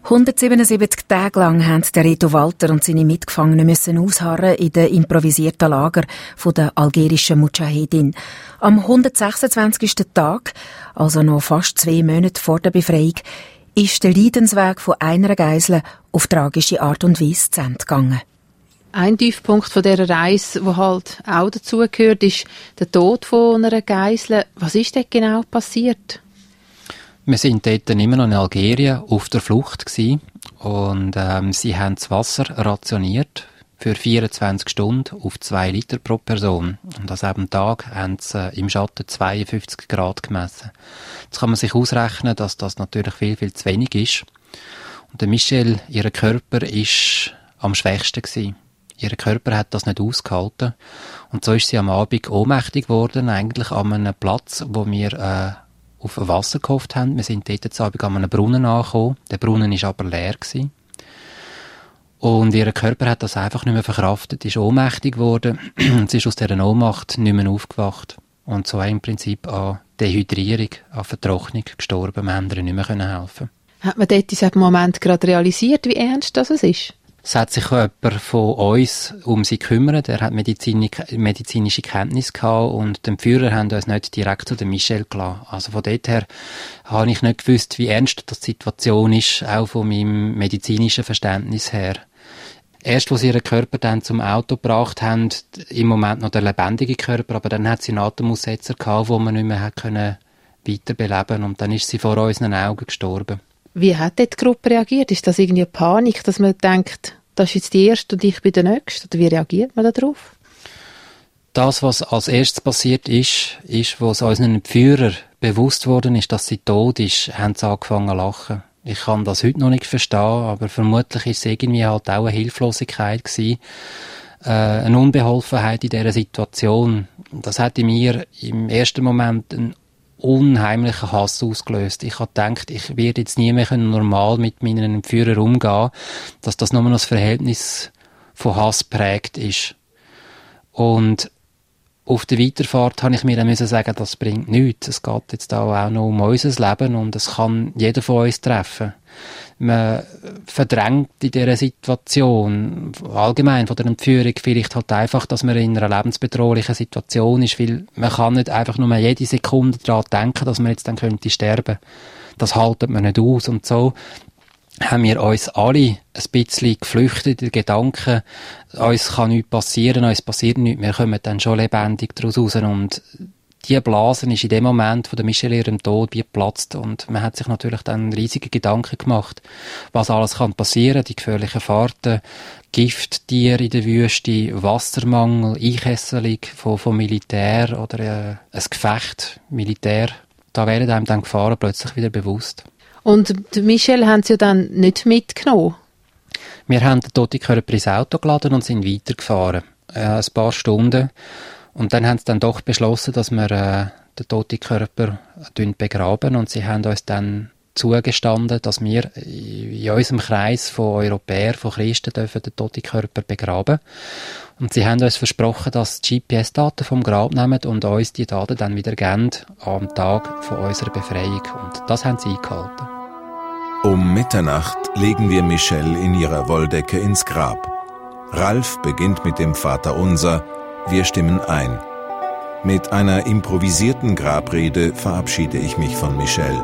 177 Tage lang haben der Reto Walter und seine Mitgefangenen müssen ausharren in den improvisierten Lager der algerischen Mudschahedin. Am 126. Tag, also noch fast 2 Monate vor der Befreiung, ist der Leidensweg von einer Geisel auf tragische Art und Weise zu Ende gegangen. Ein Tiefpunkt von dieser Reise, der halt auch dazugehört, ist der Tod von einer Geisel. Was ist dort genau passiert? Wir sind dort immer noch in Algerien auf der Flucht gewesen und sie haben das Wasser rationiert für 24 Stunden auf 2 Liter pro Person. Und an diesem Tag haben sie im Schatten 52 Grad gemessen. Jetzt kann man sich ausrechnen, dass das natürlich viel, viel zu wenig ist. Und der Michel, ihr Körper ist am schwächsten gewesen. Ihr Körper hat das nicht ausgehalten. Und so ist sie am Abend ohnmächtig geworden, eigentlich an einem Platz, wo wir auf Wasser gehofft haben. Wir sind dort am Abend an einem Brunnen angekommen. Der Brunnen war aber leer gewesen. Und ihr Körper hat das einfach nicht mehr verkraftet, ist ohnmächtig geworden. Und sie ist aus dieser Ohnmacht nicht mehr aufgewacht. Und so im Prinzip an Dehydrierung, an Vertrocknung gestorben. Wir haben ihr nicht mehr helfen. Hat man dort in diesem Moment gerade realisiert, wie ernst das ist? Es hat sich jemand von uns um sie gekümmert. Er hat medizinische Kenntnis gehabt und die Führer haben uns nicht direkt zu dem Michel gelassen. Also von dort her habe ich nicht gewusst, wie ernst die Situation ist, auch von meinem medizinischen Verständnis her. Erst, als sie ihren Körper dann zum Auto gebracht haben, im Moment noch der lebendige Körper, aber dann hat sie einen Atemaussetzer gehabt, wo man nicht mehr weiterbeleben und dann ist sie vor unseren Augen gestorben. Wie hat dort die Gruppe reagiert? Ist das irgendwie eine Panik, dass man denkt, das ist jetzt die Erste und ich bin der Nächste? Oder wie reagiert man darauf? Das, was als erstes passiert ist, wo es unseren Führern bewusst worden ist, dass sie tot ist, haben sie angefangen zu lachen. Ich kann das heute noch nicht verstehen, aber vermutlich ist es irgendwie halt auch eine Hilflosigkeit gewesen, eine Unbeholfenheit in dieser Situation. Das hat in mir im ersten Moment einen unheimlichen Hass ausgelöst. Ich habe gedacht, ich werde jetzt nie mehr normal mit meinen Entführern umgehen, dass das nur noch das Verhältnis von Hass prägt ist. Und auf der Weiterfahrt habe ich mir dann sagen, das bringt nichts. Es geht jetzt auch noch um unser Leben und es kann jeder von uns treffen. Man verdrängt in dieser Situation, allgemein von der Entführung, vielleicht halt einfach, dass man in einer lebensbedrohlichen Situation ist, weil man kann nicht einfach nur jede Sekunde daran denken, dass man jetzt dann könnte sterben. Das haltet man nicht aus und so haben wir uns alle ein bisschen geflüchtet in den Gedanken, uns kann nichts passieren, uns passiert nichts, wir kommen dann schon lebendig daraus raus. Und die Blase ist in dem Moment von der Michel ihrem Tod geplatzt und man hat sich natürlich dann riesige Gedanken gemacht, was alles kann passieren, die gefährlichen Fahrten, Gifttiere in der Wüste, Wassermangel, Einkesselung von Militär oder ein Gefecht, Militär. Da wären einem dann Gefahren plötzlich wieder bewusst. Und Michel haben Sie ja dann nicht mitgenommen? Wir haben den toten Körper ins Auto geladen und sind weitergefahren. Ein paar Stunden. Und dann haben sie dann doch beschlossen, dass wir den toten Körper begraben. Und sie haben uns dann zugestanden, dass wir in unserem Kreis von Europäern, von Christen, dürfen den toten Körper begraben. Und sie haben uns versprochen, dass die GPS-Daten vom Grab nehmen und uns die Daten dann wieder geben am Tag von unserer Befreiung. Und das haben sie eingehalten. Um Mitternacht legen wir Michelle in ihrer Wolldecke ins Grab. Ralf beginnt mit dem Vaterunser, wir stimmen ein. Mit einer improvisierten Grabrede verabschiede ich mich von Michelle.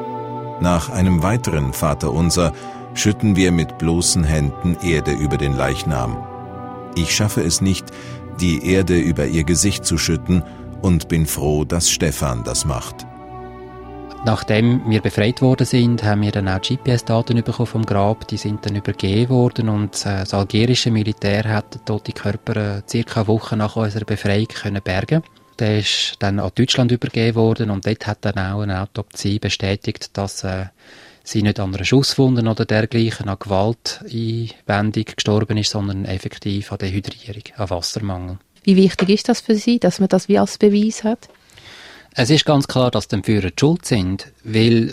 Nach einem weiteren Vaterunser schütten wir mit bloßen Händen Erde über den Leichnam. Ich schaffe es nicht, die Erde über ihr Gesicht zu schütten und bin froh, dass Stefan das macht. Nachdem wir befreit worden sind, haben wir dann auch GPS-Daten bekommen vom Grab. Die sind dann übergeben worden und das algerische Militär hat den toten Körper circa eine Woche nach unserer Befreiung können bergen. Der ist dann an Deutschland übergeben worden und dort hat dann auch eine Autopsie bestätigt, dass sie nicht an einer Schusswunde oder dergleichen, an Gewalteinwendung gestorben ist, sondern effektiv an Dehydrierung, an Wassermangel. Wie wichtig ist das für Sie, dass man das wie als Beweis hat? Es ist ganz klar, dass die Entführer schuld sind, weil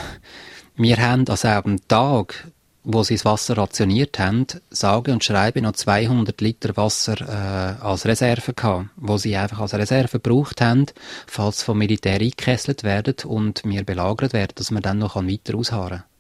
wir haben an einem Tag, wo sie das Wasser rationiert haben, sage und schreibe noch 200 Liter Wasser als Reserve gehabt, wo sie einfach als Reserve gebraucht haben, falls vom Militär eingekesselt werden und wir belagert werden, dass man dann noch weiter ausharren kann.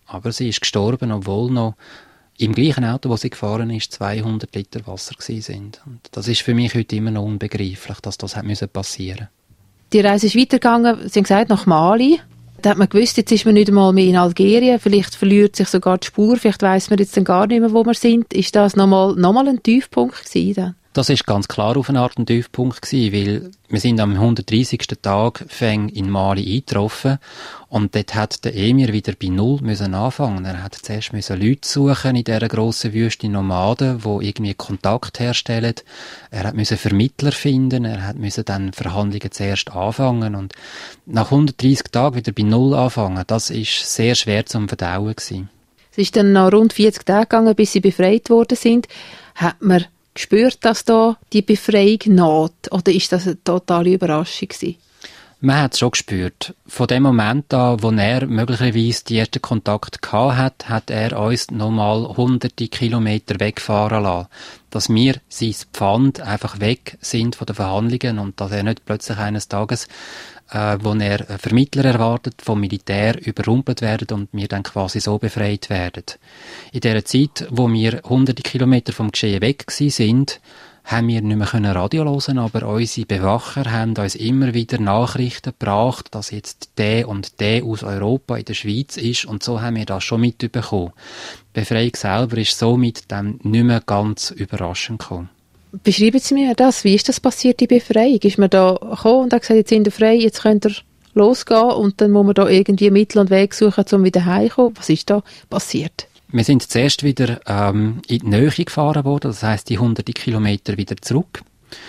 Aber sie ist gestorben, obwohl noch im gleichen Auto, wo sie gefahren ist, 200 Liter Wasser gewesen sind. Und das ist für mich heute immer noch unbegreiflich, dass das passieren musste. Die Reise ist weitergegangen, Sie haben gesagt, nach Mali. Da hat man gewusst, jetzt ist man nicht einmal mehr in Algerien, vielleicht verliert sich sogar die Spur, vielleicht weiss man jetzt dann gar nicht mehr, wo wir sind. Ist das nochmal ein Tiefpunkt gewesen dann? Das ist ganz klar auf eine Art ein Tiefpunkt gewesen, weil wir sind am 130. Tag in Mali eingetroffen und dort hat der Emir wieder bei Null müssen anfangen. Er hat zuerst Leute suchen in dieser grossen Wüste, Nomaden, die irgendwie Kontakt herstellen. Er musste Vermittler finden, er musste dann Verhandlungen zuerst anfangen und nach 130 Tagen wieder bei Null anfangen. Das ist sehr schwer zum Verdauen gewesen. Es ist dann noch rund 40 Tage gegangen, bis sie befreit worden sind. Hat man gespürt, dass da die Befreiung naht? Oder ist das eine totale Überraschung gewesen? Man hat es schon gespürt. Von dem Moment an, wo er möglicherweise die ersten Kontakt hatte, hat er uns nochmal hunderte Kilometer wegfahren lassen. Dass wir sein Pfand einfach weg sind von den Verhandlungen und dass er nicht plötzlich eines Tages, wo er Vermittler erwartet, vom Militär überrumpelt werden und wir dann quasi so befreit werden. In der Zeit, wo wir hunderte Kilometer vom Geschehen weg sind, haben wir nicht mehr Radio hören, aber unsere Bewacher haben uns immer wieder Nachrichten gebracht, dass jetzt der und der aus Europa in der Schweiz ist und so haben wir das schon mitbekommen. Die Befreiung selber ist somit dann nicht mehr ganz überraschend gekommen. Beschreiben Sie mir das. Wie ist das passiert, die Befreiung? Ist man da gekommen und hat gesagt, jetzt sind wir frei, jetzt könnt ihr losgehen und dann muss man da irgendwie Mittel und Weg suchen, um wieder heimzukommen? Was ist da passiert? Wir sind zuerst wieder in die Nähe gefahren worden, das heisst die hunderte Kilometer wieder zurück.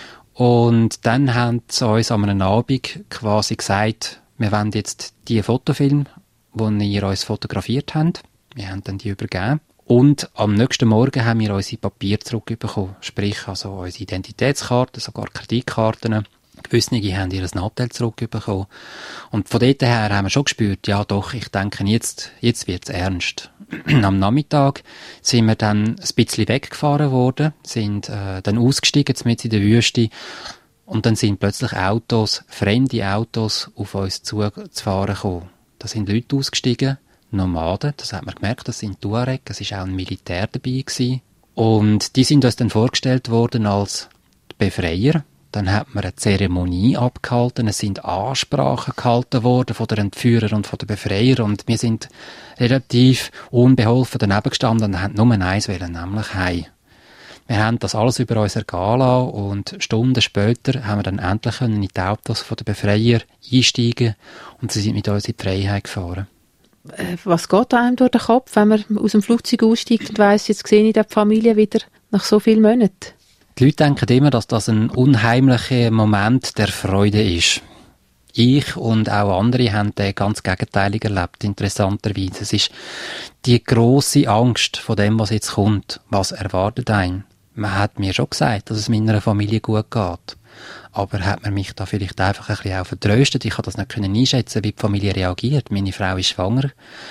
Und dann haben sie uns an einem Abend quasi gesagt, wir wollen jetzt die Fotofilme, die ihr uns fotografiert habt, wir haben dann die übergeben. Und am nächsten Morgen haben wir unsere Papiere zurückbekommen, sprich also unsere Identitätskarten, sogar Kreditkarten. Gewisse haben ihr Nachteil zurückbekommen. Und von dort her haben wir schon gespürt, ja doch, ich denke, jetzt wird's ernst. Am Nachmittag sind wir dann ein bisschen weggefahren worden, sind dann ausgestiegen, mitten in der Wüste, und dann sind plötzlich fremde Autos auf uns zugefahren gekommen. Da sind Leute ausgestiegen, Nomaden, das hat man gemerkt, das sind Tuareg, es war auch ein Militär dabei gewesen. Und die sind uns dann vorgestellt worden als Befreier. Dann hat man eine Zeremonie abgehalten, es sind Ansprachen gehalten worden von den Entführern und von den Befreiern und wir sind relativ unbeholfen daneben gestanden und haben nur eins wollen, nämlich heim. Wir haben das alles über uns ergehen lassen und Stunden später haben wir dann endlich in die Autos von den Befreiern einsteigen und sie sind mit uns in die Freiheit gefahren. Was geht einem durch den Kopf, wenn man aus dem Flugzeug aussteigt und weiss, jetzt sehe ich die Familie wieder nach so vielen Monaten? Die Leute denken immer, dass das ein unheimlicher Moment der Freude ist. Ich und auch andere haben den ganz gegenteilig erlebt, interessanterweise. Es ist die grosse Angst vor dem, was jetzt kommt. Was erwartet einen? Man hat mir schon gesagt, dass es meiner Familie gut geht. Aber hat man mich da vielleicht einfach ein bisschen auch vertröstet? Ich konnte das nicht einschätzen, wie die Familie reagiert. Meine Frau ist schwanger.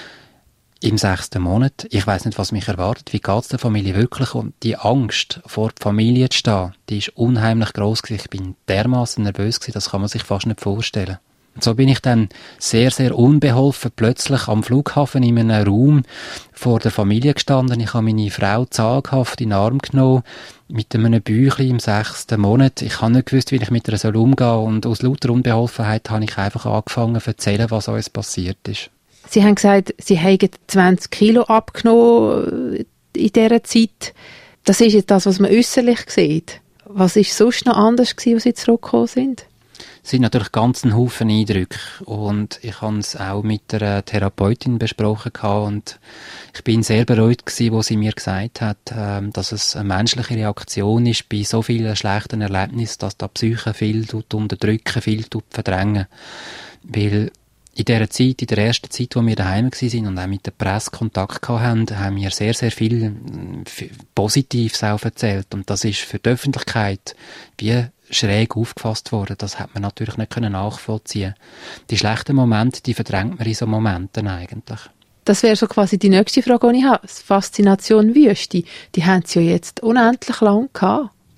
Im 6. Monat. Ich weiss nicht, was mich erwartet. Wie geht es der Familie wirklich? Und die Angst, vor der Familie zu stehen, die ist unheimlich gross gewesen. Ich bin dermassen nervös gewesen, das kann man sich fast nicht vorstellen. Und so bin ich dann sehr, sehr unbeholfen plötzlich am Flughafen in einem Raum vor der Familie gestanden. Ich habe meine Frau zaghaft in den Arm genommen, mit einem Büchlein im 6. Monat. Ich habe nicht gewusst, wie ich mit ihr umgehen soll. Und aus lauter Unbeholfenheit habe ich einfach angefangen zu erzählen, was uns passiert ist. Sie haben gesagt, Sie haben 20 Kilo abgenommen in dieser Zeit. Das ist jetzt das, was man äußerlich sieht. Was war sonst noch anders gewesen, als Sie zurückgekommen sind? Es sind natürlich ganz ein Haufen Eindrücke. Und ich habe es auch mit der Therapeutin besprochen und ich bin sehr beruhigt gewesen, wo sie mir gesagt hat, dass es eine menschliche Reaktion ist bei so vielen schlechten Erlebnissen, dass die Psyche viel unterdrücken, viel verdrängen. Weil in der Zeit, in der ersten Zeit, wo wir daheim waren und auch mit der Presse Kontakt hatten, haben wir sehr, sehr viel Positives auch erzählt. Und das ist für die Öffentlichkeit wie schräg aufgefasst worden. Das hat man natürlich nicht nachvollziehen. Die schlechten Momente, die verdrängt man in so Momenten eigentlich. Das wäre so quasi die nächste Frage, die ich habe. Faszination Wüste, die haben Sie ja jetzt unendlich lang gehabt.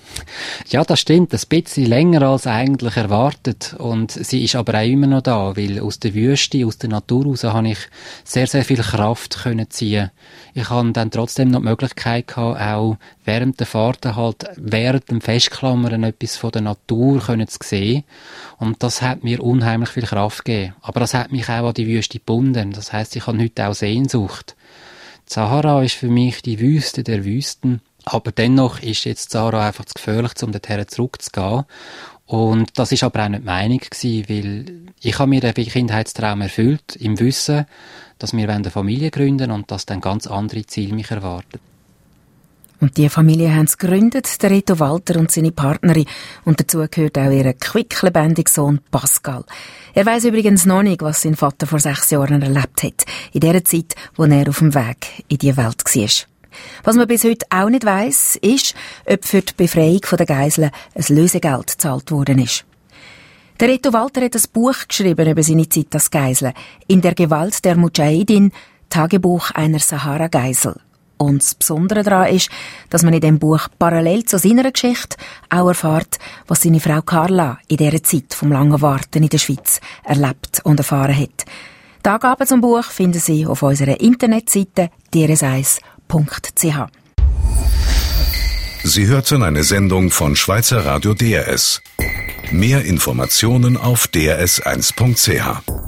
Ja, das stimmt. Ein bisschen länger als eigentlich erwartet. Und sie ist aber auch immer noch da, weil aus der Wüste, aus der Natur raus, habe ich sehr, sehr viel Kraft können ziehen. Ich habe dann trotzdem noch die Möglichkeit gehabt, auch während der Fahrten halt, während dem Festklammern etwas von der Natur können zu sehen. Und das hat mir unheimlich viel Kraft gegeben. Aber das hat mich auch an die Wüste gebunden. Das heisst, ich habe heute auch Sehnsucht. Die Sahara ist für mich die Wüste der Wüsten. Aber dennoch ist jetzt Sahara einfach zu gefährlich, um dorthin zurückzugehen. Und das ist aber auch nicht die Meinung gewesen, weil ich habe mir den Kindheitstraum erfüllt, im Wissen, dass wir eine Familie gründen und dass dann ganz andere Ziele mich erwarten. Und die Familie haben es gegründet, der Reto Walter und seine Partnerin. Und dazu gehört auch ihr quicklebendiger Sohn Pascal. Er weiss übrigens noch nicht, was sein Vater vor 6 Jahren erlebt hat, in der Zeit, wo er auf dem Weg in die Welt war. Was man bis heute auch nicht weiss, ist, ob für die Befreiung der Geiseln ein Lösegeld gezahlt worden ist. Der Reto Walter hat ein Buch geschrieben über seine Zeit als Geisel. In der Gewalt der Mujahidin, Tagebuch einer Sahara-Geisel. Und das Besondere daran ist, dass man in dem Buch parallel zu seiner Geschichte auch erfährt, was seine Frau Carla in dieser Zeit vom langen Warten in der Schweiz erlebt und erfahren hat. Die Angaben zum Buch finden Sie auf unserer Internetseite drs1.ch. Sie hörten eine Sendung von Schweizer Radio DRS. Mehr Informationen auf drs1.ch.